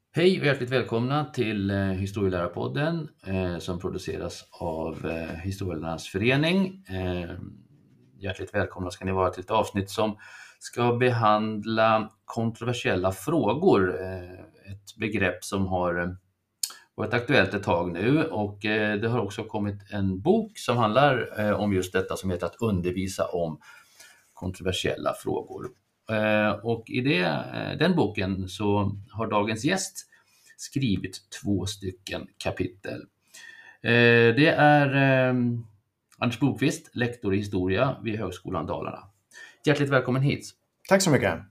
Hej och hjärtligt välkomna till Historielärarpodden som produceras av Historielärarnas förening. Hjärtligt välkomna ska ni vara till ett avsnitt som ska behandla kontroversiella frågor. Ett begrepp som har varit aktuellt ett tag nu, och det har också kommit en bok som handlar om just detta, som heter Att undervisa om kontroversiella frågor. Och i den boken så har dagens gäst skrivit 2 stycken kapitel. Det är Anders Bokvist, lektor i historia vid Högskolan Dalarna. Hjärtligt välkommen hit. Tack så mycket.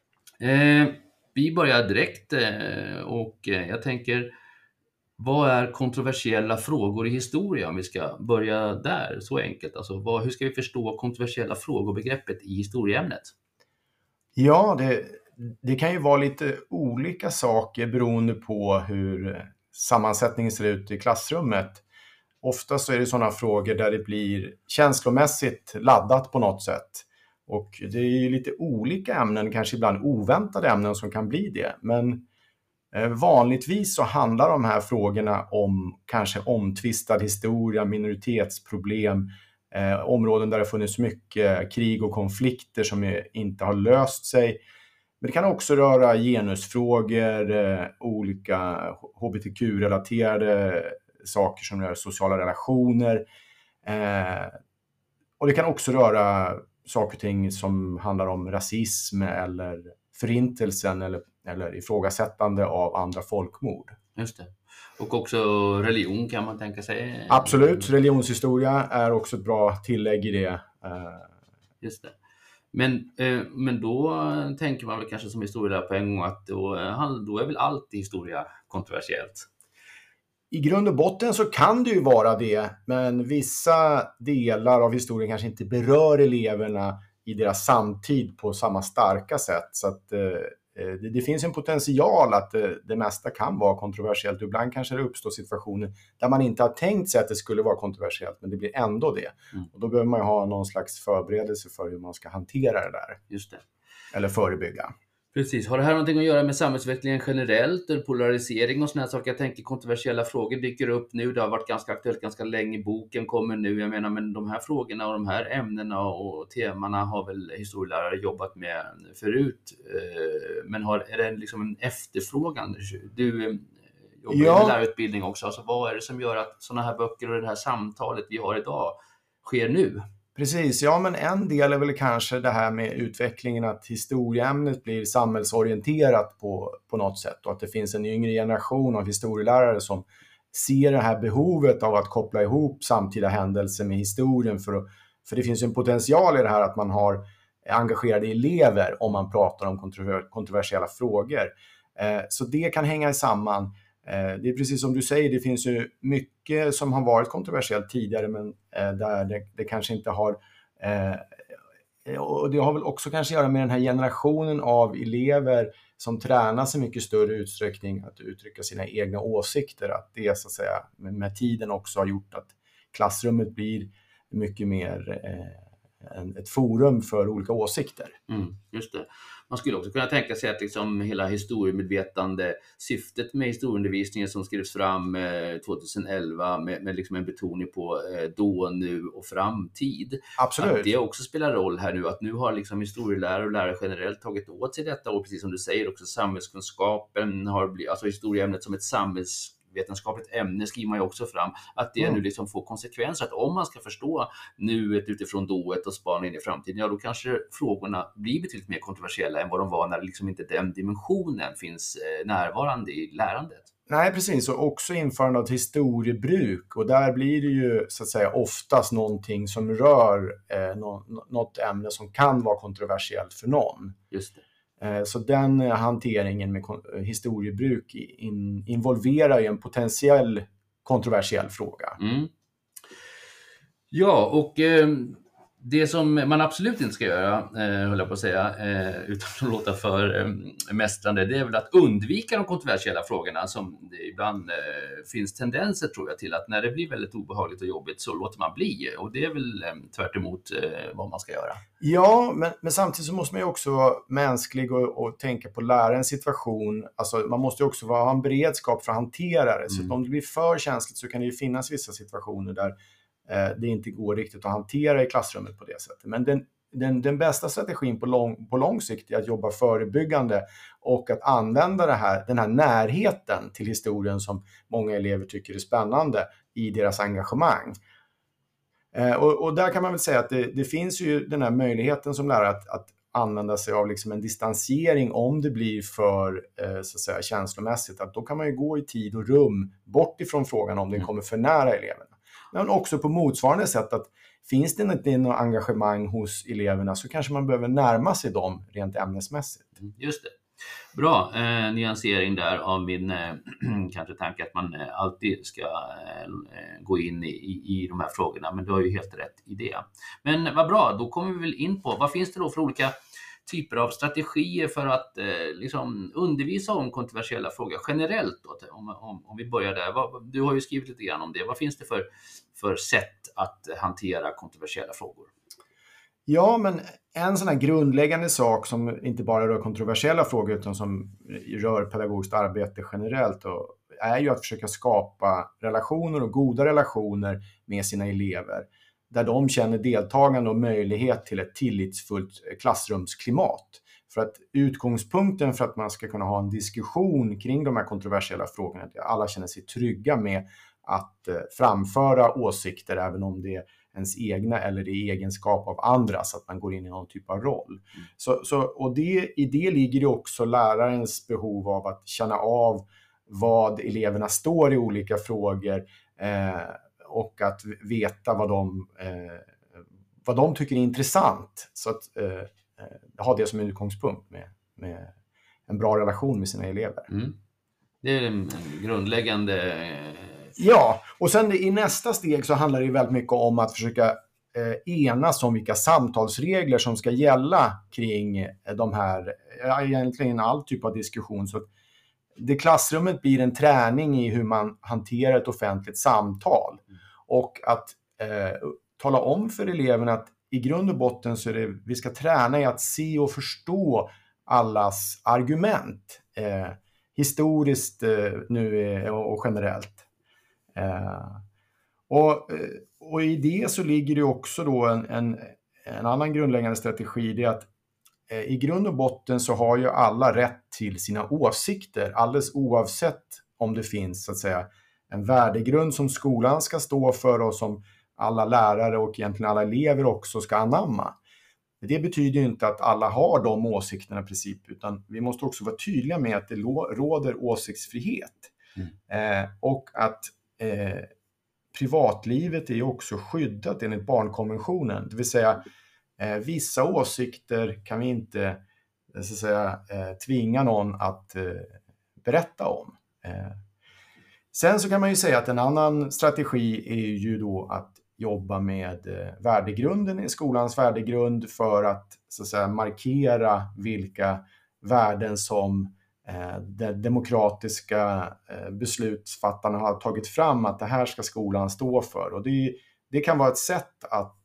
Vi börjar direkt och jag tänker, vad är kontroversiella frågor i historia, om vi ska börja där, så enkelt. Alltså, hur ska vi förstå kontroversiella frågor-begreppet i historieämnet? Ja, det kan ju vara lite olika saker beroende på hur sammansättningen ser ut i klassrummet. Ofta så är det sådana frågor där det blir känslomässigt laddat på något sätt. Och det är ju lite olika ämnen, kanske ibland oväntade ämnen som kan bli det. Men vanligtvis så handlar de här frågorna om kanske omtvistad historia, minoritetsproblem, områden där det funnits mycket krig och konflikter som inte har löst sig. Men det kan också röra genusfrågor, olika hbtq-relaterade saker som rör sociala relationer. Och det kan också röra saker och ting som handlar om rasism eller förintelsen eller ifrågasättande av andra folkmord. Just det. Och också religion kan man tänka sig. Absolut, religionshistoria är också ett bra tillägg i det. Just det. Men då tänker man väl kanske som historielärare på en gång att då är väl allt i historia kontroversiellt. I grund och botten så kan det ju vara det, men vissa delar av historien kanske inte berör eleverna i deras samtid på samma starka sätt. Så att det finns en potential att det mesta kan vara kontroversiellt. Ibland kanske det uppstår situationer där man inte har tänkt sig att det skulle vara kontroversiellt, men det blir ändå det. Och då behöver man ju ha någon slags förberedelse för hur man ska hantera det där. Just det. Eller förebygga. Precis. Har det här någonting att göra med samhällsutvecklingen generellt, eller polarisering och sådana saker? Jag tänker kontroversiella frågor dyker upp nu. Det har varit ganska aktuellt ganska länge. Boken kommer nu. Jag menar, men de här frågorna och de här ämnena och temana har väl historielärare jobbat med förut. Men är det liksom en efterfrågan? Du jobbar med lärarutbildning också. Alltså, vad är det som gör att sådana här böcker och det här samtalet vi har idag sker nu? Precis, ja, men en del är väl kanske det här med utvecklingen, att historieämnet blir samhällsorienterat på något sätt, och att det finns en yngre generation av historielärare som ser det här behovet av att koppla ihop samtida händelser med historien, för det finns en potential i det här att man har engagerade elever om man pratar om kontroversiella frågor. Så det kan hänga samman. Det är precis som du säger, det finns ju mycket som har varit kontroversiellt tidigare, men där det kanske inte har, och det har väl också kanske att göra med den här generationen av elever som tränas i mycket större utsträckning att uttrycka sina egna åsikter, att det så att säga med tiden också har gjort att klassrummet blir mycket mer ett forum för olika åsikter. Just det. Man skulle också kunna tänka sig att liksom hela historiemedvetande, syftet med historieundervisningen som skrevs fram 2011 med liksom en betoning på då, nu och framtid. Absolut. Att det också spelar roll här nu, att nu har liksom historielärare och lärare generellt tagit åt sig detta, och precis som du säger också samhällskunskapen har blivit, alltså historieämnet som ett samhällsvetenskapligt ämne skriver man ju också fram, att det nu liksom får konsekvenser, att om man ska förstå nuet utifrån dået och spana in i framtiden, ja då kanske frågorna blir betydligt mer kontroversiella än vad de var när liksom inte den dimensionen finns närvarande i lärandet. Nej, precis. Och också införande av historiebruk. Och där blir det ju så att säga oftast någonting som rör något ämne som kan vara kontroversiellt för någon. Just det. Så den hanteringen med historiebruk involverar ju en potentiell kontroversiell fråga. Ja, och Det som man absolut inte ska göra, höll jag på att säga, utan att låta för mästrande, det är väl att undvika de kontroversiella frågorna som det ibland finns tendenser, tror jag, till att när det blir väldigt obehagligt och jobbigt så låter man bli. Och det är väl tvärt emot vad man ska göra. Ja, men samtidigt så måste man ju också vara mänsklig och tänka på lärarens situation. Alltså, man måste ju också ha en beredskap för att hantera det. Så att om det blir för känsligt så kan det ju finnas vissa situationer där det inte går riktigt att hantera i klassrummet på det sättet. Men den bästa strategin på lång sikt är att jobba förebyggande och att använda den här närheten till historien som många elever tycker är spännande i deras engagemang. Och där kan man väl säga att det finns ju den här möjligheten som lärare att använda sig av liksom en distansering om det blir för så att säga, känslomässigt. Att då kan man ju gå i tid och rum bort ifrån frågan om den kommer för nära eleverna. Men också på motsvarande sätt att finns det inte något engagemang hos eleverna så kanske man behöver närma sig dem rent ämnesmässigt. Just det. Bra nyansering där av min kanske tanke att man alltid ska gå in i de här frågorna, men du har ju helt rätt i det. Men vad bra, då kommer vi väl in på vad finns det då för olika typer av strategier för att liksom undervisa om kontroversiella frågor generellt då, om vi börjar där. Du har ju skrivit lite grann om det. Vad finns det för sätt att hantera kontroversiella frågor? Ja, men en sån här grundläggande sak som inte bara rör kontroversiella frågor utan som rör pedagogiskt arbete generellt är ju att försöka skapa relationer och goda relationer med sina elever där de känner deltagande och möjlighet till ett tillitsfullt klassrumsklimat. För att utgångspunkten för att man ska kunna ha en diskussion kring de här kontroversiella frågorna är att alla känner sig trygga med att framföra åsikter även om det är ens egna eller i egenskap av andra så att man går in i någon typ av roll. Och i det ligger det också lärarens behov av att känna av vad eleverna står i olika frågor och att veta vad de tycker är intressant. Så att ha det som en utgångspunkt med en bra relation med sina elever. Det är en grundläggande... Ja, och sen i nästa steg så handlar det väldigt mycket om att försöka enas om vilka samtalsregler som ska gälla kring de här, egentligen all typ av diskussion. Så det klassrummet blir en träning i hur man hanterar ett offentligt samtal. Och att tala om för eleverna att i grund och botten så är det, vi ska träna i att se och förstå allas argument. Historiskt nu och generellt. Och i det så ligger det också då en annan grundläggande strategi, det är att i grund och botten så har ju alla rätt till sina åsikter alldeles oavsett om det finns så att säga en värdegrund som skolan ska stå för och som alla lärare och egentligen alla elever också ska anamma. Det betyder ju inte att alla har de åsikterna i princip, utan vi måste också vara tydliga med att det råder åsiktsfrihet. Och att privatlivet är ju också skyddat enligt barnkonventionen. Det vill säga vissa åsikter kan vi inte så att säga, tvinga någon att berätta om. Sen så kan man ju säga att en annan strategi är ju då att jobba med värdegrunden i skolans värdegrund för att så att säga markera vilka värden som de demokratiska beslutsfattarna har tagit fram att det här ska skolan stå för. Och det kan vara ett sätt att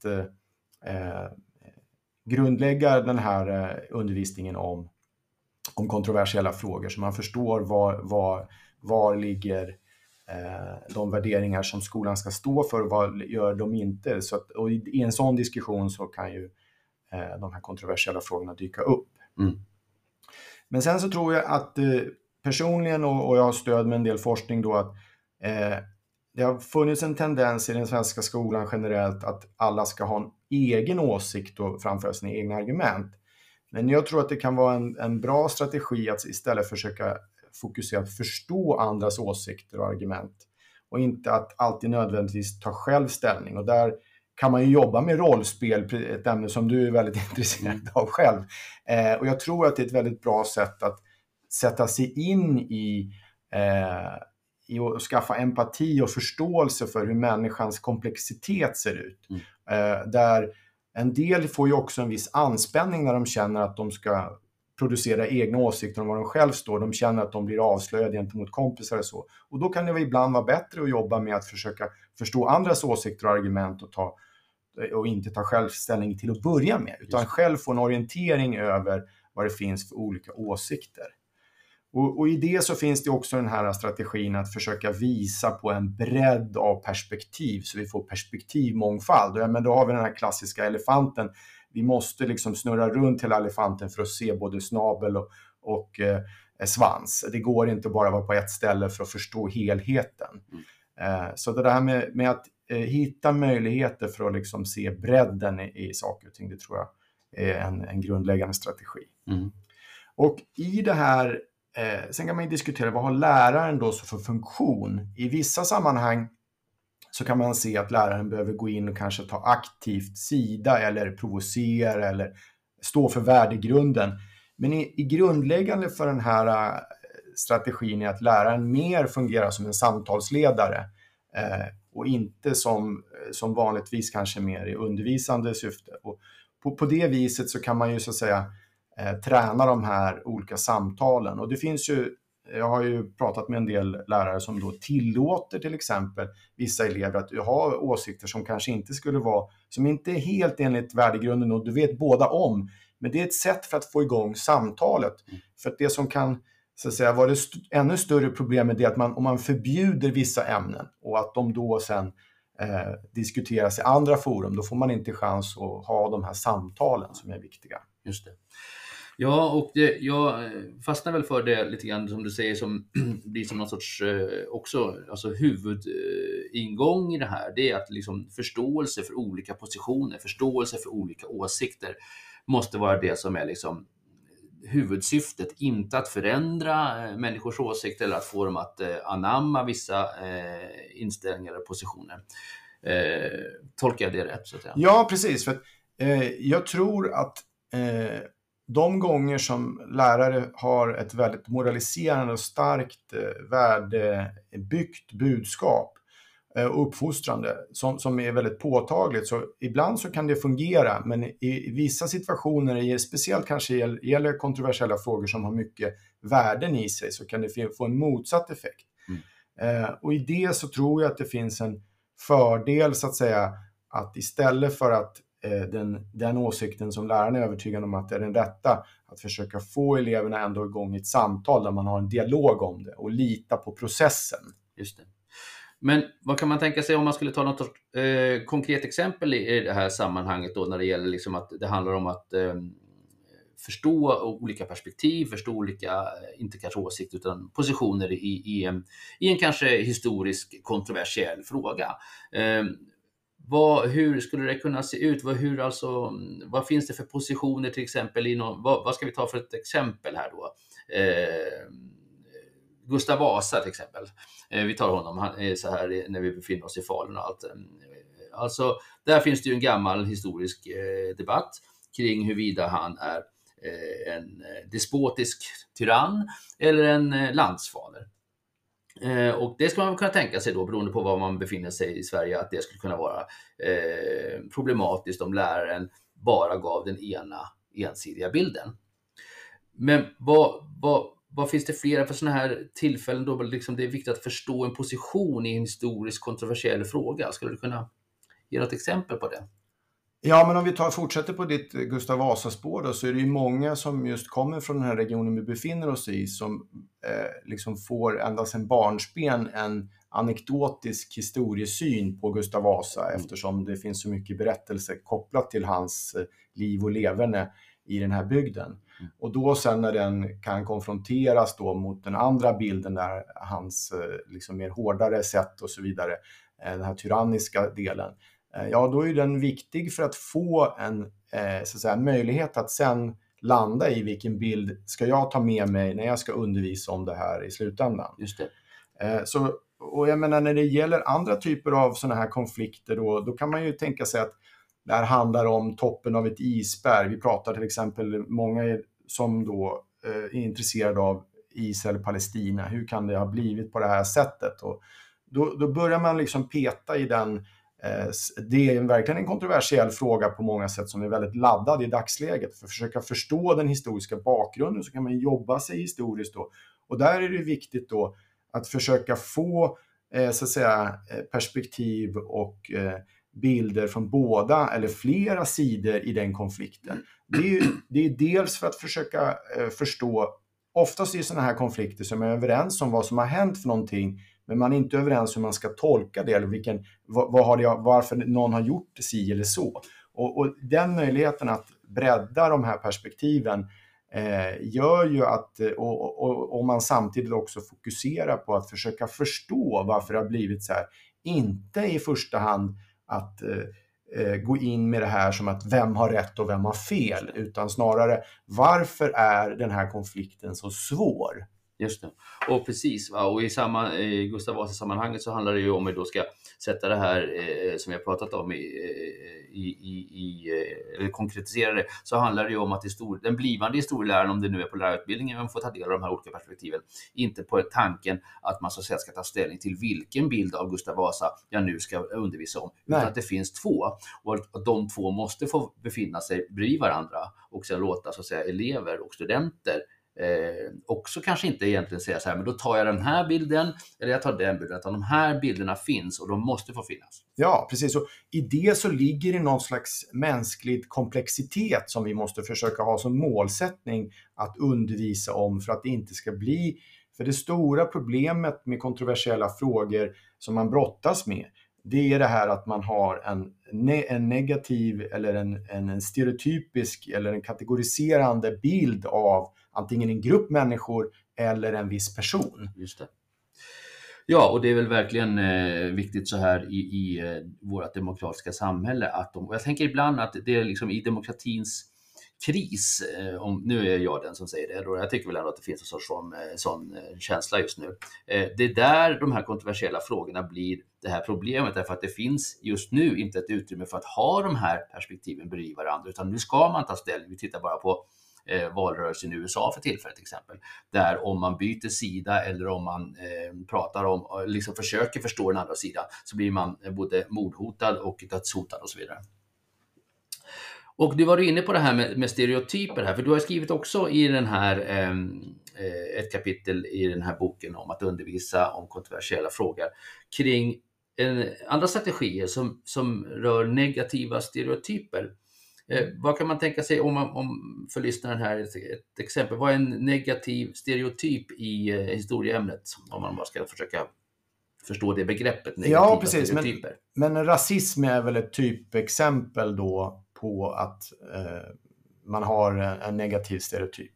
grundlägga den här undervisningen om kontroversiella frågor så man förstår var ligger de värderingar som skolan ska stå för och vad gör de inte. Så att, och i en sån diskussion så kan ju de här kontroversiella frågorna dyka upp. Men sen så tror jag att personligen och jag har stöd med en del forskning då att det har funnits en tendens i den svenska skolan generellt att alla ska ha en egen åsikt och framföra sina egna argument. Men jag tror att det kan vara en bra strategi att istället försöka fokusera på att förstå andras åsikter och argument och inte att alltid nödvändigtvis ta självställning. Och där kan man ju jobba med rollspel, ett ämne som du är väldigt intresserad av själv. Och jag tror att det är ett väldigt bra sätt att sätta sig in i att skaffa empati och förståelse för hur människans komplexitet ser ut. Där En del får ju också en viss anspänning när de känner att de ska producera egna åsikter om vad de själv står. De känner att de blir avslöjade gentemot kompisar och så. Och då kan det ibland vara bättre att jobba med att försöka förstå andras åsikter och argument och inte ta självställning till att börja med. Utan själv få en orientering över vad det finns för olika åsikter. Och i det så finns det också den här strategin att försöka visa på en bredd av perspektiv så vi får perspektivmångfald. Men då har vi den här klassiska elefanten. Vi måste liksom snurra runt hela elefanten för att se både snabel och svans. Det går inte bara vara på ett ställe för att förstå helheten. Så det här med att hitta möjligheter för att liksom se bredden i saker och ting, det tror jag är en grundläggande strategi. Och i det här, sen kan man ju diskutera vad har läraren då så för funktion. I vissa sammanhang så kan man se att läraren behöver gå in och kanske ta aktivt sida eller provocera eller stå för värdegrunden. Men i grundläggande för den här strategin är att läraren mer fungerar som en samtalsledare och inte som vanligtvis kanske mer i undervisande syfte. Och på det viset så kan man ju så att säga träna de här olika samtalen. Och det finns ju, jag har ju pratat med en del lärare som då tillåter till exempel vissa elever att ha åsikter som kanske inte skulle vara, som inte är helt enligt värdegrunden och du vet båda om. Men det är ett sätt för att få igång samtalet. För att det som kan så att säga vara det ännu större problemet är att om man förbjuder vissa ämnen och att de då sen diskuteras i andra forum, då får man inte chans att ha de här samtalen som är viktiga. Just det. Ja, och jag fastnar väl för det lite grann som du säger som blir som någon sorts alltså huvudingång i det här. Det är att liksom förståelse för olika positioner, förståelse för olika åsikter måste vara det som är liksom huvudsyftet, inte att förändra människors åsikter eller att få dem att anamma vissa inställningar eller positioner. Tolkar jag det rätt så att säga? Ja, precis. För jag tror att de gånger som lärare har ett väldigt moraliserande och starkt värdebyggt budskap och uppfostrande som är väldigt påtagligt, så ibland så kan det fungera, men i vissa situationer, speciellt kanske gäller kontroversiella frågor som har mycket värden i sig, så kan det få en motsatt effekt. Och i det så tror jag att det finns en fördel så att säga, att istället för att den åsikten som läraren är övertygad om att det är den rätta, att försöka få eleverna ändå igång i ett samtal där man har en dialog om det och lita på processen. Just det. Men vad kan man tänka sig om man skulle ta något konkret exempel i det här sammanhanget då, när det gäller liksom att det handlar om att förstå olika perspektiv, förstå olika, inte kanske åsikter utan positioner i en kanske historisk kontroversiell fråga. Hur skulle det kunna se ut? Vad finns det för positioner till exempel? Vad ska vi ta för ett exempel här då? Gustav Vasa till exempel. Vi tar honom, han är så här när vi befinner oss i Falun och allt. Alltså, där finns det ju en gammal historisk debatt kring huruvida han är en despotisk tyrann eller en landsfader. Och det ska man kunna tänka sig då, beroende på var man befinner sig i Sverige, att det skulle kunna vara problematiskt om läraren bara gav den ena ensidiga bilden. Men vad finns det flera för sådana här tillfällen då liksom det är viktigt att förstå en position i en historisk kontroversiell fråga? Skulle du kunna ge något exempel på det? Ja, men om vi fortsätter på ditt Gustav Vasa-spår då, så är det ju många som just kommer från den här regionen vi befinner oss i som liksom får ända sedan barnsben en anekdotisk historiesyn på Gustav Vasa, eftersom det finns så mycket berättelse kopplat till hans liv och leverne i den här bygden. Och då sen när den kan konfronteras då mot den andra bilden där hans liksom mer hårdare sätt och så vidare, den här tyranniska delen, ja, då är den viktig för att få en så att säga, möjlighet att sen landa i vilken bild ska jag ta med mig när jag ska undervisa om det här i slutändan. Just det. Och jag menar, när det gäller andra typer av sådana här konflikter då kan man ju tänka sig att det här handlar om toppen av ett isberg. Vi pratar till exempel många som då är intresserade av Israel och Palestina. Hur kan det ha blivit på det här sättet? Och då börjar man liksom peta i den Det är verkligen en kontroversiell fråga på många sätt som är väldigt laddad i dagsläget. För att försöka förstå den historiska bakgrunden så kan man jobba sig historiskt då. Och där är det viktigt då att försöka få så att säga, perspektiv och bilder från båda eller flera sidor i den konflikten. Det är dels för att försöka förstå, oftast i sådana här konflikter som är överens om vad som har hänt för någonting, men man är inte överens hur man ska tolka det eller varför någon har gjort si eller så. Och den möjligheten att bredda de här perspektiven gör ju att, och man samtidigt också fokuserar på att försöka förstå varför det har blivit så här. Inte i första hand att gå in med det här som att vem har rätt och vem har fel, utan snarare varför är den här konflikten så svår? Just det. Och precis, va? Och i Gustav Vasa-sammanhanget så handlar det ju om att då ska sätta det här som vi har pratat om eller konkretisera det, så handlar det ju om att den blivande historieläraren, om det nu är på lärarutbildningen, man får ta del av de här olika perspektiven, inte på tanken att man så att säga ska ta ställning till vilken bild av Gustav Vasa jag nu ska undervisa om, utan att det finns två och att de två måste få befinna sig bredvid varandra och sen låta så att säga elever och studenter också kanske inte egentligen säga så här, men då tar jag den här bilden eller jag tar den bilden, att de här bilderna finns och de måste få finnas. Ja, precis. Och i det så ligger det någon slags mänsklig komplexitet som vi måste försöka ha som målsättning att undervisa om, för att det inte ska bli, för det stora problemet med kontroversiella frågor som man brottas med, det är det här att man har en negativ eller en stereotypisk eller en kategoriserande bild av antingen en grupp människor eller en viss person. Just det. Ja, och det är väl verkligen viktigt så här i vårt demokratiska samhälle att och jag tänker ibland att det är liksom i demokratins kris, nu är jag den som säger det, och jag tycker väl ändå att det finns en sorts sån känsla just nu. Det är där de här kontroversiella frågorna blir det här problemet, därför att det finns just nu inte ett utrymme för att ha de här perspektiven bredvid varandra, utan nu ska man ta ställning. Vi tittar bara på valrörelsen i USA för tillfället till exempel, där om man byter sida eller om man pratar om, liksom försöker förstå den andra sidan, så blir man både mordhotad och dödshotad och så vidare. Och du var inne på det här med stereotyper här, för du har skrivit också i den här ett kapitel i den här boken om att undervisa om kontroversiella frågor kring andra strategier som rör negativa stereotyper. Vad kan man tänka sig om för lyssnaren här ett exempel? Vad är en negativ stereotyp i historieämnet, om man bara ska försöka förstå det begreppet, negativa ja, precis, stereotyper? Men rasism är väl ett typexempel då på att man har en negativ stereotyp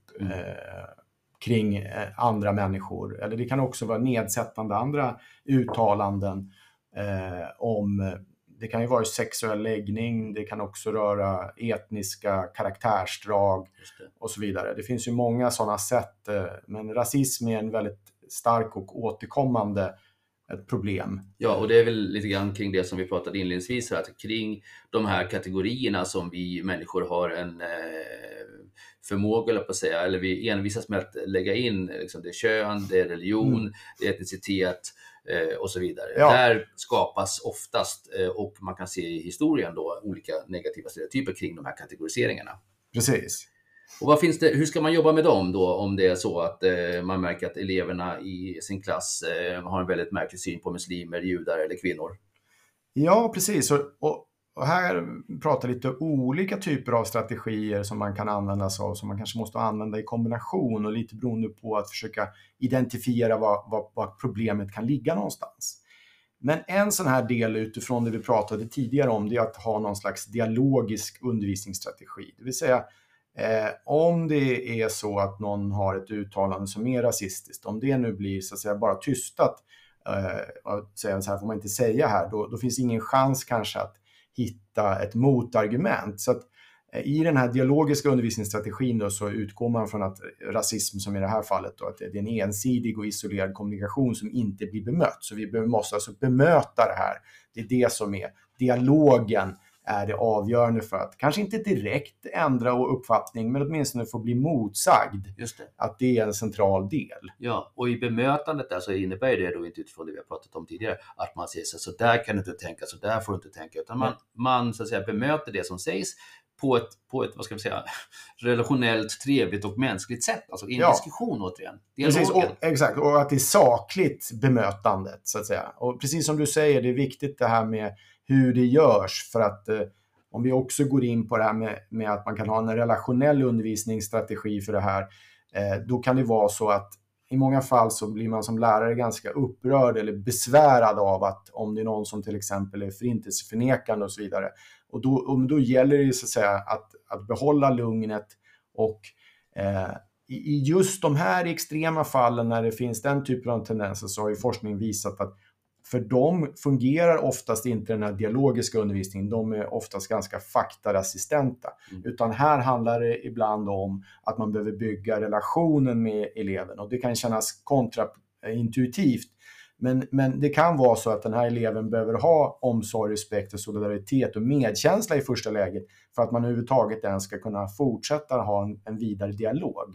kring andra människor. Eller det kan också vara nedsättande andra uttalanden om, det kan ju vara sexuell läggning, det kan också röra etniska karaktärsdrag och så vidare. Det finns ju många sådana sätt, men rasism är en väldigt stark och återkommande ett problem. Ja, och det är väl lite grann kring det som vi pratade inledningsvis här, att kring de här kategorierna som vi människor har en förmåga på att säga, eller vi envisas med att lägga in, liksom, det är kön, det är religion, det är etnicitet och så vidare. Ja. Där skapas oftast, och man kan se i historien då, olika negativa stereotyper kring de här kategoriseringarna. Precis. Och vad finns det, hur ska man jobba med dem då, om det är så att man märker att eleverna i sin klass har en väldigt märklig syn på muslimer, judar eller kvinnor? Ja, precis. Och här pratar lite olika typer av strategier som man kan använda sig av, som man kanske måste använda i kombination, och lite beroende på att försöka identifiera var problemet kan ligga någonstans. Men en sån här del utifrån det vi pratade tidigare om, det är att ha någon slags dialogisk undervisningsstrategi. Det vill säga, om det är så att någon har ett uttalande som är rasistiskt, om det nu blir så att säga bara tystat, och säga så här får man inte säga här, då finns ingen chans kanske att hitta ett motargument. Så att i den här dialogiska undervisningsstrategin då, så utgår man från att rasism, som i det här fallet då, att det är en ensidig och isolerad kommunikation som inte blir bemött. Så vi måste alltså bemöta det här. Det är det som är dialogen är det avgörande för att kanske inte direkt ändra uppfattning, men åtminstone få bli motsagd. Just det. Att det är en central del. Ja, och i bemötandet där så innebär det då inte utifrån det vi har pratat om tidigare att man säger så där kan du inte tänka, så där får du inte tänka, utan man så att säga bemöter det som sägs på ett vad ska vi säga, relationellt, trevligt och mänskligt sätt. Alltså i en diskussion återigen. Precis, exakt. Och att det är sakligt bemötandet så att säga. Och precis som du säger, det är viktigt det här med hur det görs, för att om vi också går in på det här med att man kan ha en relationell undervisningsstrategi för det här, då kan det vara så att i många fall så blir man som lärare ganska upprörd eller besvärad av att om det är någon som till exempel är förintelseförnekande och så vidare. Och då gäller det så att säga att behålla lugnet, och i just de här extrema fallen när det finns den typen av tendenser så har ju forskning visat att för dem fungerar oftast inte den här dialogiska undervisningen. De är oftast ganska faktaresistenta. Utan här handlar det ibland om att man behöver bygga relationen med eleven. Och det kan kännas kontraintuitivt. Men det kan vara så att den här eleven behöver ha omsorg, respekt och solidaritet och medkänsla i första läget för att man överhuvudtaget ens ska kunna fortsätta ha en vidare dialog.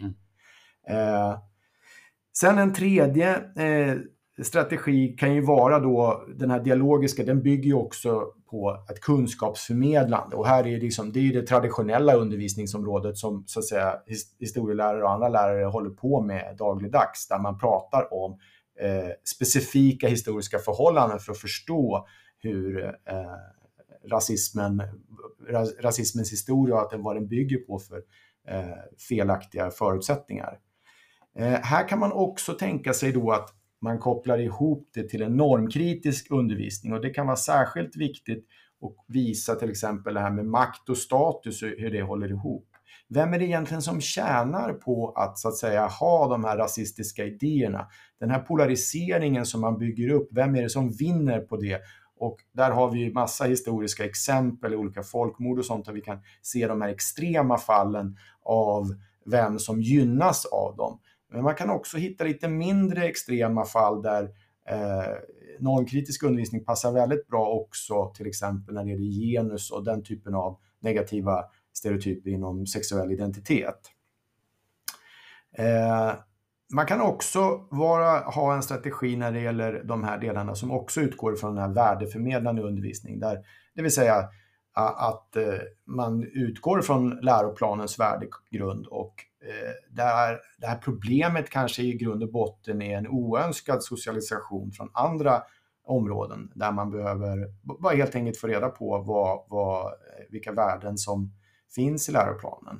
Sen en tredje strategi kan ju vara då den här dialogiska, den bygger ju också på ett kunskapsförmedlande, och här är det är det traditionella undervisningsområdet som så att säga historielärare och andra lärare håller på med dagligdags, där man pratar om specifika historiska förhållanden för att förstå hur rasismens historia och vad den bygger på för felaktiga förutsättningar. Här kan man också tänka sig då att man kopplar ihop det till en normkritisk undervisning, och det kan vara särskilt viktigt att visa till exempel det här med makt och status och hur det håller ihop. Vem är det egentligen som tjänar på att så att säga ha de här rasistiska idéerna? Den här polariseringen som man bygger upp, vem är det som vinner på det? Och där har vi massa historiska exempel i olika folkmord och sånt, där vi kan se de här extrema fallen av vem som gynnas av dem. Men man kan också hitta lite mindre extrema fall där normkritisk undervisning passar väldigt bra också, till exempel när det gäller genus och den typen av negativa stereotyper inom sexuell identitet. Man kan också ha en strategi när det gäller de här delarna som också utgår från den här värdeförmedlande undervisning, där, det vill säga att man utgår från läroplanens värdegrund, och där det här problemet kanske i grund och botten är en oönskad socialisation från andra områden, där man behöver bara helt enkelt få reda på vilka värden som finns i läroplanen.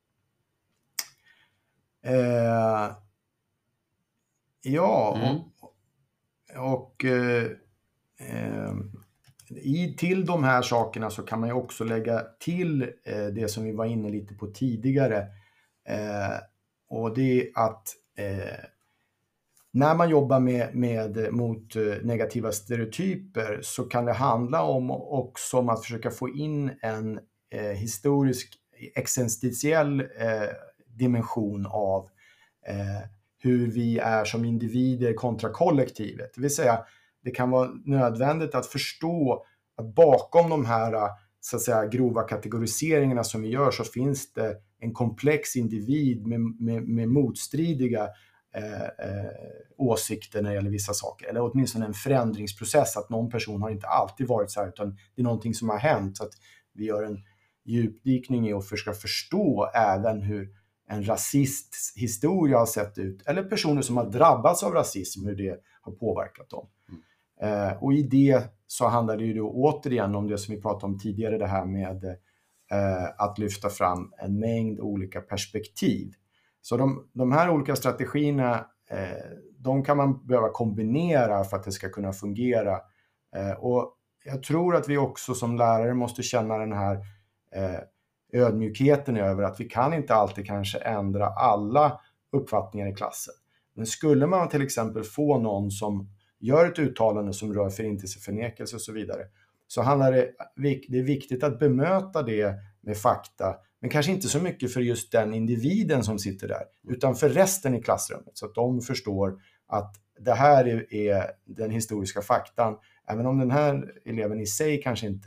Till de här sakerna så kan man ju också lägga till det som vi var inne lite på tidigare, och det är att när man jobbar mot negativa stereotyper så kan det handla om också om att försöka få in en historisk existentiell dimension av hur vi är som individer kontra kollektivet. Det vill säga, det kan vara nödvändigt att förstå att bakom de här så att säga grova kategoriseringarna som vi gör så finns det en komplex individ med motstridiga åsikter när det gäller vissa saker, eller åtminstone en förändringsprocess, att någon person har inte alltid varit så här, utan det är någonting som har hänt, så att vi gör en djupdykning i och försöka förstå även hur en rasists historia har sett ut, eller personer som har drabbats av rasism, hur det har påverkat dem. Och i det så handlar det ju då återigen om det som vi pratade om tidigare, det här med att lyfta fram en mängd olika perspektiv. Så de här olika strategierna, de kan man behöva kombinera för att det ska kunna fungera. Och jag tror att vi också som lärare måste känna den här ödmjukheten över att vi kan inte alltid kanske ändra alla uppfattningar i klassen. Men skulle man till exempel få någon som gör ett uttalande som rör förintelseförnekelse och så vidare, så handlar det är viktigt att bemöta det med fakta, men kanske inte så mycket för just den individen som sitter där, utan för resten i klassrummet, så att de förstår att det här är den historiska faktan, även om den här eleven i sig kanske inte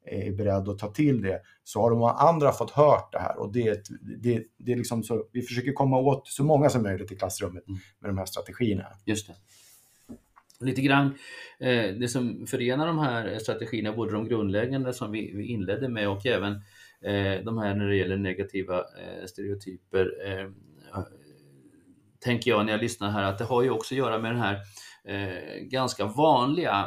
är beredd att ta till det, så har de andra fått hört det här. Och det är liksom så, vi försöker komma åt så många som möjligt i klassrummet med de här strategierna. Just det. Lite grann det som förenar de här strategierna, både de grundläggande som vi inledde med och även de här när det gäller negativa stereotyper, tänker jag när jag lyssnar här, att det har ju också att göra med den här ganska vanliga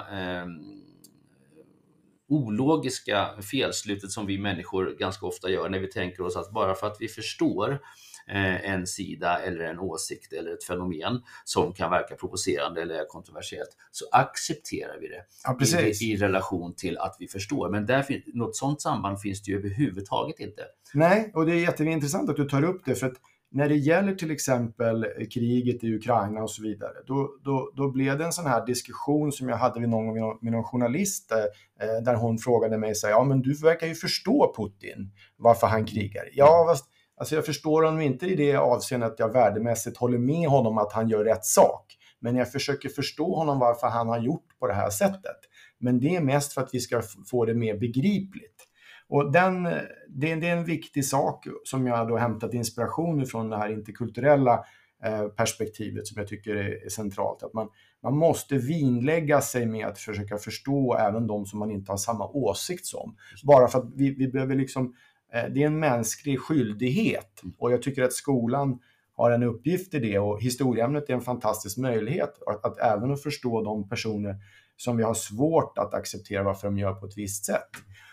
ologiska felslutet som vi människor ganska ofta gör när vi tänker oss att bara för att vi förstår en sida eller en åsikt eller ett fenomen som kan verka provocerande eller kontroversiellt, så accepterar vi det i relation till att vi förstår. Men något sådant samband finns det ju överhuvudtaget inte. Nej, och det är jätteintressant att du tar upp det, för att när det gäller till exempel kriget i Ukraina och så vidare, då blev det en sån här diskussion som jag hade med någon journalist där hon frågade mig så här, ja men du verkar ju förstå Putin, varför han krigar. Ja, alltså jag förstår honom inte i det avseendet att jag värdemässigt håller med honom att han gör rätt sak. Men jag försöker förstå honom varför han har gjort på det här sättet. Men det är mest för att vi ska få det mer begripligt. Och det är en viktig sak som jag då hämtat inspiration från det här interkulturella perspektivet som jag tycker är centralt. Att man måste vinlägga sig med att försöka förstå även de som man inte har samma åsikt som. Bara för att vi behöver liksom, det är en mänsklig skyldighet. Och jag tycker att skolan har en uppgift i det, och historieämnet är en fantastisk möjlighet att även att förstå de personer som vi har svårt att acceptera varför de gör på ett visst sätt.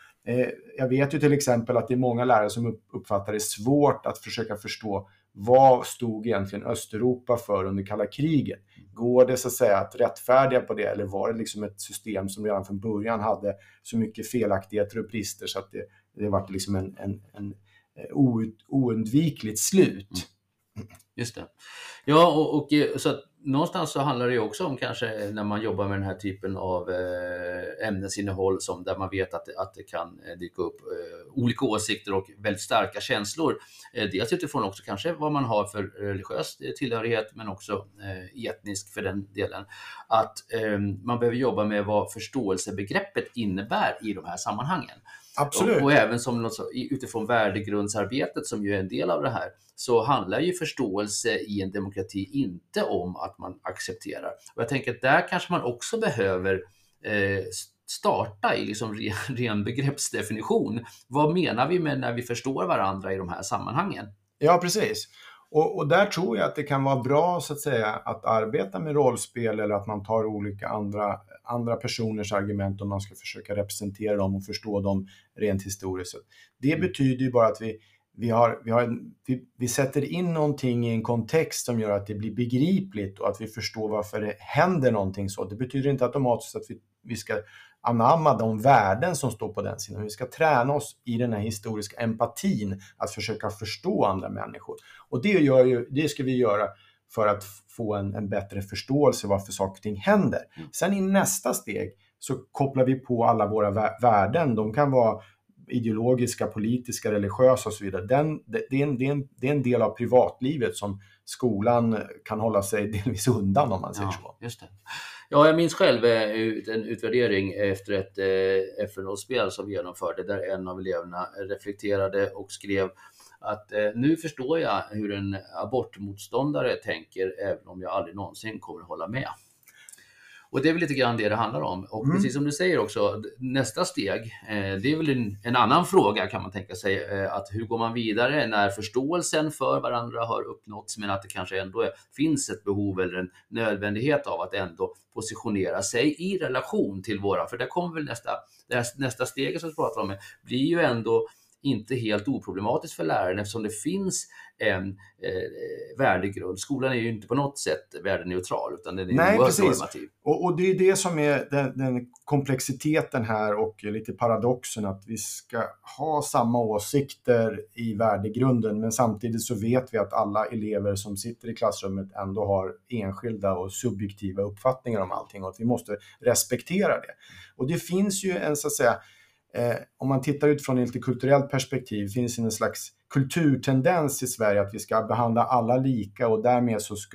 Jag vet ju till exempel att det är många lärare som uppfattar det svårt att försöka förstå vad stod egentligen Östeuropa för under kalla kriget. Går det så att säga att rättfärdiga på det, eller var det liksom ett system som redan från början hade så mycket felaktigheter och brister så att det var liksom en oundvikligt slut. Just det. Ja, och så att någonstans så handlar det ju också om kanske när man jobbar med den här typen av ämnesinnehåll som där man vet att det kan dyka upp olika åsikter och väldigt starka känslor. Dels utifrån också kanske vad man har för religiös tillhörighet, men också etnisk för den delen. Att man behöver jobba med vad förståelsebegreppet innebär i de här sammanhangen. Absolut. Och även som något utifrån värdegrundsarbetet som ju är en del av det här, så handlar ju förståelse i en demokrati inte om att man accepterar. Och jag tänker att där kanske man också behöver starta i liksom ren begreppsdefinition. Vad menar vi med när vi förstår varandra i de här sammanhangen? Ja, precis. Och där tror jag att det kan vara bra så att säga att arbeta med rollspel, eller att man tar olika andra personers argument om man ska försöka representera dem och förstå dem rent historiskt. Det betyder ju bara att vi sätter in någonting i en kontext som gör att det blir begripligt och att vi förstår varför det händer någonting så. Det betyder inte automatiskt att vi ska anamma de värden som står på den sidan. Vi ska träna oss i den här historiska empatin att försöka förstå andra människor. Och det ska vi göra för att få en bättre förståelse varför saker och ting händer. Sen i nästa steg så kopplar vi på alla våra värden. De kan vara ideologiska, politiska, religiösa och så vidare. Det är en del av privatlivet som skolan kan hålla sig delvis undan, om man säger så. Just det. Ja, jag minns själv en utvärdering efter ett FN-spel som vi genomförde där en av eleverna reflekterade och skrev att nu förstår jag hur en abortmotståndare tänker, även om jag aldrig någonsin kommer att hålla med. Och det är väl lite grann det handlar om. Och precis som du säger också, nästa steg, det är väl en annan fråga kan man tänka sig. Att hur går man vidare när förståelsen för varandra har uppnåtts, men att det kanske ändå finns ett behov eller en nödvändighet av att ändå positionera sig i relation till våra. För där kommer väl nästa steg som vi pratar om, blir ju ändå inte helt oproblematiskt för läraren, eftersom det finns en värdegrund. Skolan är ju inte på något sätt värdeneutral, utan den är oerhört normativ. Och det är det som är den komplexiteten här och lite paradoxen, att vi ska ha samma åsikter i värdegrunden, men samtidigt så vet vi att alla elever som sitter i klassrummet ändå har enskilda och subjektiva uppfattningar om allting, och att vi måste respektera det. Och det finns ju en så att säga, om man tittar utifrån ett lite kulturellt perspektiv, finns en slags kulturtendens i Sverige att vi ska behandla alla lika, och därmed så ska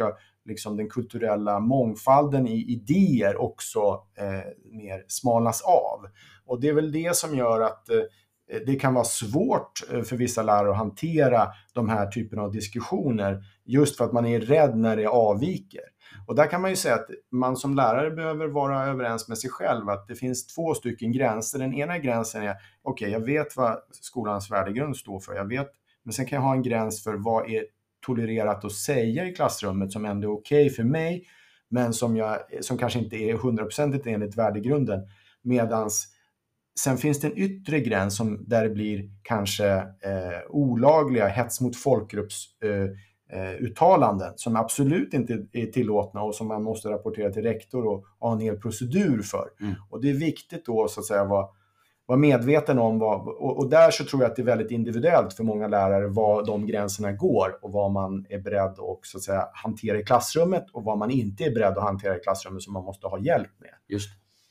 liksom den kulturella mångfalden i idéer också mer smalnas av. Och det är väl det som gör att det kan vara svårt för vissa lärare att hantera de här typerna av diskussioner, just för att man är rädd när det avviker. Och där kan man ju säga att man som lärare behöver vara överens med sig själv att det finns 2 stycken gränser. Den ena gränsen är, okej, jag vet vad skolans värdegrund står för, jag vet, men sen kan jag ha en gräns för vad är tolererat att säga i klassrummet som ändå är okej för mig, men som kanske inte är 100% enligt värdegrunden. Medans sen finns det en yttre gräns där det blir kanske olagliga hets mot folkgrupps uttalanden som absolut inte är tillåtna och som man måste rapportera till rektor och ha en hel procedur för. Och det är viktigt då så att säga vara medveten om och där så tror jag att det är väldigt individuellt för många lärare var de gränserna går och vad man är beredd att så att säga hantera i klassrummet och vad man inte är beredd att hantera i klassrummet som man måste ha hjälp med. Just.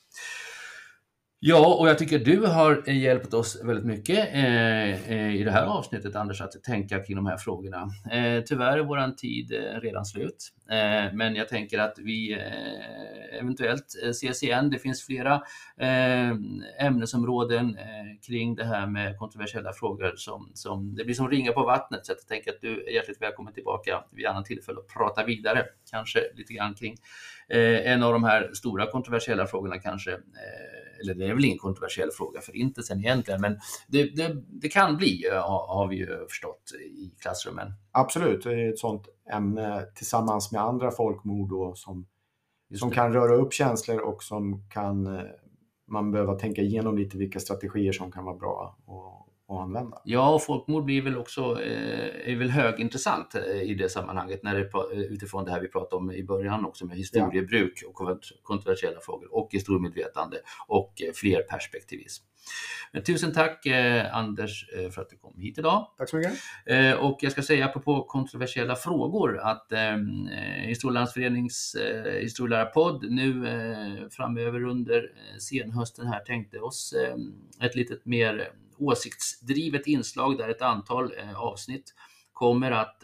Ja, och jag tycker du har hjälpt oss väldigt mycket i det här avsnittet, Anders, att tänka kring de här frågorna. Tyvärr är våran tid redan slut, men jag tänker att vi eventuellt ses igen. Det finns flera ämnesområden kring det här med kontroversiella frågor som det blir som ringar på vattnet, så jag tänker att du är hjärtligt välkommen tillbaka vid annan tillfälle och prata vidare, kanske lite grann kring en av de här stora kontroversiella frågorna kanske, eller det är väl ingen kontroversiell fråga för Förintelsen egentligen, men det kan bli, har vi ju förstått, i klassrummen. Absolut, det är ett sånt ämne tillsammans med andra folkmord och som kan röra upp känslor och som kan man behöva tänka igenom lite vilka strategier som kan vara bra att använda. Ja, och folkmord blir väl också är väl högintressant i det sammanhanget, när det utifrån det här vi pratade om i början också med historiebruk och kontroversiella frågor och historiemedvetande och fler perspektivism. Men tusen tack Anders för att du kom hit idag. Tack så mycket. Och jag ska säga på kontroversiella frågor att Historielärarförenings historielärarpodd nu framöver under senhösten här tänkte oss ett litet mer åsiktsdrivet inslag där ett antal avsnitt kommer att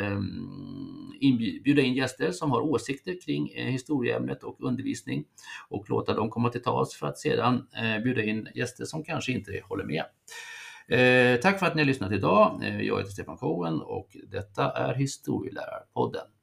bjuda in gäster som har åsikter kring historieämnet och undervisning och låta dem komma till tals för att sedan bjuda in gäster som kanske inte håller med. Tack för att ni har lyssnat idag. Jag heter Stefan Cohen och detta är Historielärarpodden.